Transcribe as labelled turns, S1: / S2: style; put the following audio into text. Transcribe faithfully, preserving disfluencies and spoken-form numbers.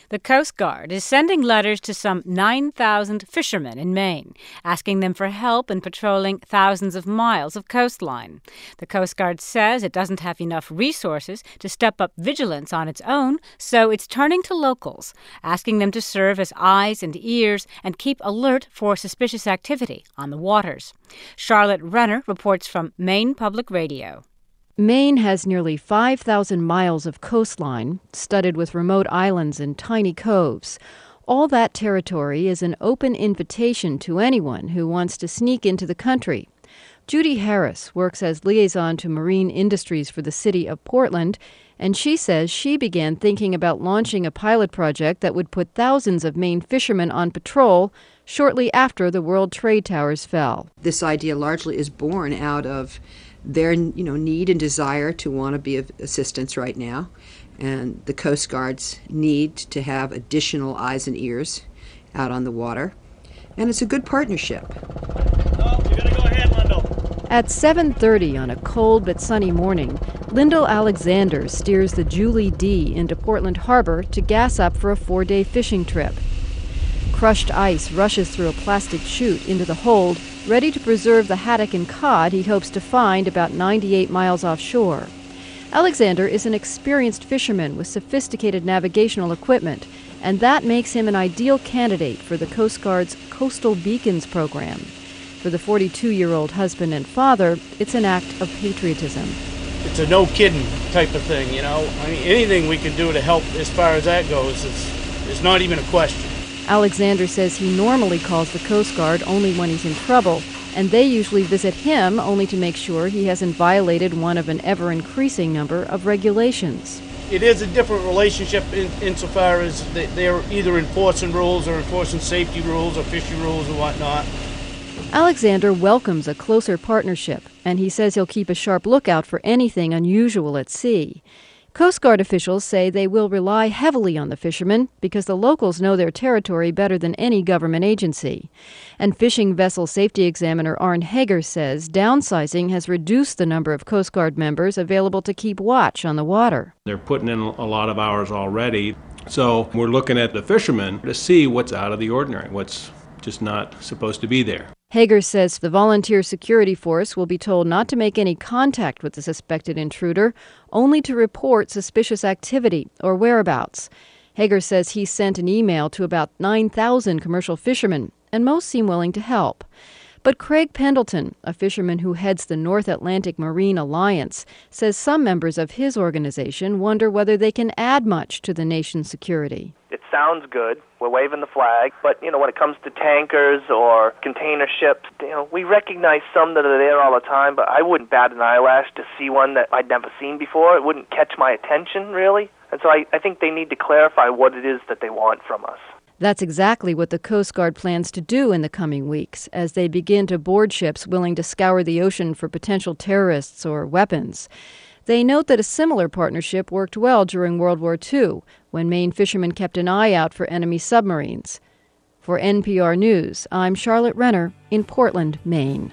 S1: The Coast Guard is sending letters to some nine thousand fishermen in Maine, asking them for help in patrolling thousands of miles of coastline. The Coast Guard says it doesn't have enough resources to step up vigilance on its own, so it's turning to locals, asking them to serve as eyes and ears and keep alert for suspicious activity on the waters. Charlotte Renner reports from Maine Public Radio.
S2: Maine has nearly five thousand miles of coastline, studded with remote islands and tiny coves. All that territory is an open invitation to anyone who wants to sneak into the country. Judy Harris works as liaison to marine industries for the city of Portland, and she says she began thinking about launching a pilot project that would put thousands of Maine fishermen on patrol shortly after the World Trade Towers fell.
S3: This idea largely is born out of their you know, need and desire to want to be of assistance right now, and the Coast Guard's need to have additional eyes and ears out on the water. And it's a good partnership.
S4: Oh, you're gonna go ahead, Lyndall.
S2: At seven thirty on a cold but sunny morning, Lyndall Alexander steers the Julie D into Portland Harbor to gas up for a four-day fishing trip. Crushed ice rushes through a plastic chute into the hold, ready to preserve the haddock and cod he hopes to find about ninety-eight miles offshore. Alexander is an experienced fisherman with sophisticated navigational equipment, and that makes him an ideal candidate for the Coast Guard's Coastal Beacons program. For the forty-two-year-old husband and father, it's an act of patriotism.
S4: It's a no-kidding type of thing, you know. I mean, anything we can do to help as far as that goes, it's, it's not even a question.
S2: Alexander says he normally calls the Coast Guard only when he's in trouble, and they usually visit him only to make sure he hasn't violated one of an ever-increasing number of regulations.
S4: It is a different relationship in, insofar as they, they're either enforcing rules or enforcing safety rules or fishing rules or whatnot.
S2: Alexander welcomes a closer partnership, and he says he'll keep a sharp lookout for anything unusual at sea. Coast Guard officials say they will rely heavily on the fishermen because the locals know their territory better than any government agency. And fishing vessel safety examiner Arne Hager says downsizing has reduced the number of Coast Guard members available to keep watch on the water.
S5: They're putting in a lot of hours already, so we're looking at the fishermen to see what's out of the ordinary, what's just not supposed to be there.
S2: Hager says the volunteer security force will be told not to make any contact with the suspected intruder, only to report suspicious activity or whereabouts. Hager says he sent an email to about nine thousand commercial fishermen, and most seem willing to help. But Craig Pendleton, a fisherman who heads the North Atlantic Marine Alliance, says some members of his organization wonder whether they can add much to the nation's security.
S6: It sounds good. We're waving the flag. But, you know, when it comes to tankers or container ships, you know, we recognize some that are there all the time, but I wouldn't bat an eyelash to see one that I'd never seen before. It wouldn't catch my attention, really. And so I, I think they need to clarify what it is that they want from us.
S2: That's exactly what the Coast Guard plans to do in the coming weeks as they begin to board ships willing to scour the ocean for potential terrorists or weapons. They note that a similar partnership worked well during World War Two, when Maine fishermen kept an eye out for enemy submarines. For N P R News, I'm Charlotte Renner in Portland, Maine.